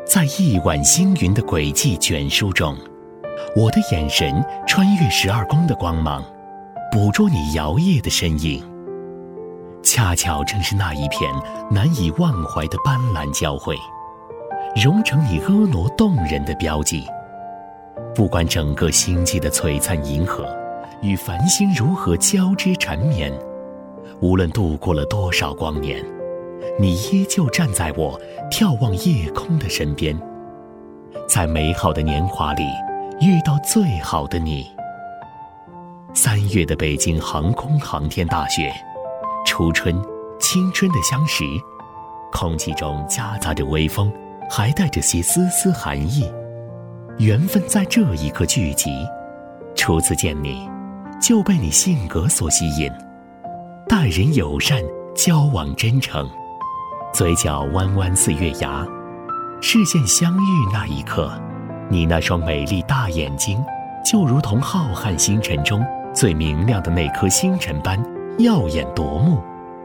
在亿万星云的轨迹卷书中，我的眼神穿越12宫的光芒，捕捉你摇曳的身影。恰巧正是那一片难以忘怀的斑斓交汇，融成你婀娜动人的标记。不管整个星际的璀璨银河与繁星如何交织缠绵，无论度过了多少光年，你依旧站在我眺望夜空的身边，在美好的年华里遇到最好的你。3月的北京航空航天大学，初春，青春的相识，空气中夹杂着微风，还带着些丝丝寒意。缘分在这一刻聚集，初次见你，就被你性格所吸引，待人友善，交往真诚，嘴角弯弯似月牙。视线相遇那一刻，你那双美丽大眼睛，就如同浩瀚星辰中最明亮的那颗星辰般耀眼夺目。